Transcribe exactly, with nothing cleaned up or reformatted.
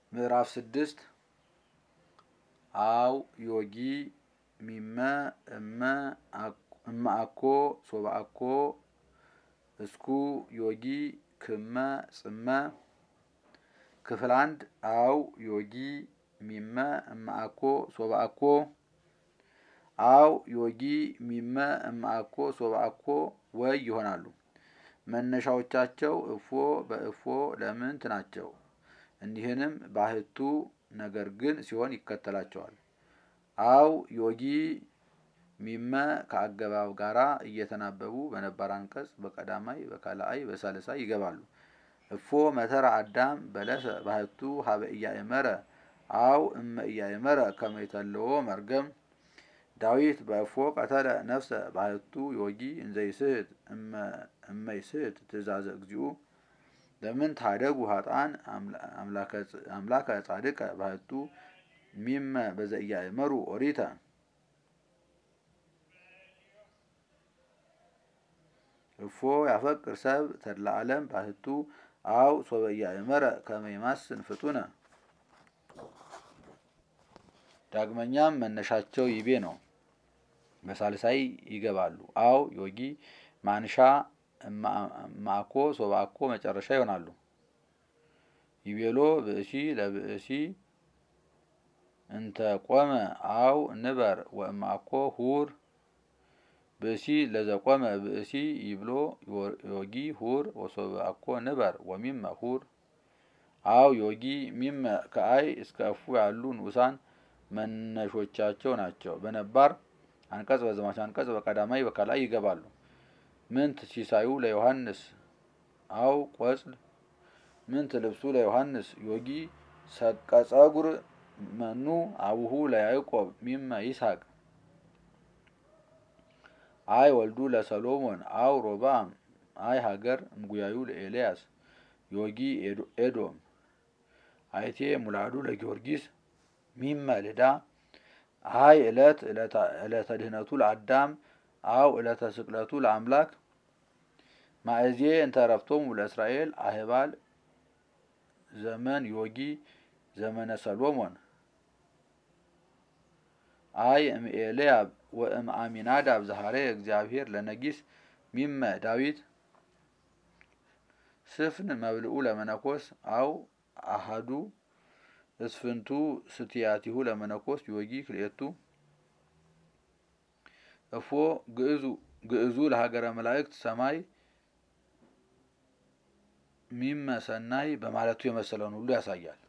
ምዕራፍ ስድስት አው ዮጊ ሚመ እመ እመ አኮ ሶበ አኮ እስኩ ዮጊ ክመ ጽመ። ክፍል አንድ አው ዮጊ ሚመ እመ አኮ ሶበ አኮ። አው ዮጊ ሚመ እመ አኮ ሶበ አኮ ወይ ይሆናሉ። መነሻዎቻቸው እፎ በእፎ ለምንት ናቸው። እንዲህንም ባህቱ ነገር ግን ሲሆን ይከተላቸዋል። አው ዮጊ ሚመ ከአገባብ ጋራ እየተናበቡ በነባር አንቀጽ በቀዳማይ በካልአይ በሳልሳይ ይገባሉ። እፎ መተራ አዳም በለሰ ባህቱ ሀበ ኢያእመረ አው እመ ኢያእመረ ከመ ይተልዎ መርገም። ዳዊት በእፎ ቀተለ ነፍሰ ባህቱ ዮጊ እንዘ ይስሕት እመ ይስሕት ትእዛዘ እግዚኡ። ለምን ታደጉ ሀጣን አምላከ ጻድቀ ባህቱ ሚመ በዘኢያእመሩ ኦሪተ። እፎ ያፈቅር ሰብ ተድላ ዓለም ባህቱ አው ሶበ ኢያእመረ ከመ ይማስን ፍጡነ። ዳግመኛም መነሻቸው ይቤ ነው። በሳልሳይ ይገባሉ። አው ዮጊ ማንሻ እማአኮ ሶበ አኮ መጨረሻ ይሆናሉ። ይቤሎ ብእሲ ለብእሲ እንተ ቆመ አው ንበር ወእማአኮ ሁር። ብእሲ ለዘቆመ ብእሲ ይብሎ ዮጊ ሁር ወሶበ አኮ ንበር ወሚመ ሁር። አው ዮጊ ሚመ ከአይ እስከ እፉ ያሉ ንዑሳን መነሾቻቸው ናቸው። በነባር አንቀጽ በዘማች አንቀጽ በቀዳማይ በካልአይ ይገባሉ። ምንት ሲሳዩ ለዮሐንስ አው ቆጽል። ምንት ልብሱ ለዮሐንስ ዮጊ ሰቀ ጸጉር መኑ አቡሁ ለያዕቆብ ሚመ ይስሐቅ። አይ ወልዱ ለሰሎሞን አው ሮብዓም አይ ሀገር እምጉያዩ ለኤልያስ ዮጊ ኤዶም። አይቴ ሙላዱ ለጊዮርጊስ ሚመ ልዳ አይ እለት እለተ ድህነቱ ለአዳም አው እለተ ስቅለቱ ለአምላክ። ማእዜ እንተረፍቶሙ ለእስራኤል አህባል ዘመን ዮጊ ዘመነ ሰሎሞን። አይ እምኤልያብ ወእምአሚናዳብ ዘሐረየ እግዚአብሔር ለነጊስ ሚመ ዳዊት። ስፍን መብልኡ ለመነኮስ አው አሃዱ እስፍንቱ ስትያቲሁ ለመነኮስ ዮጊ ክልኤቱ። እፎ ግዕዙ ለሀገረ መላእክት ሰማይ ሚመ ሰናይ በማለቱ የመሰለውን ሁሉ ያሳያል።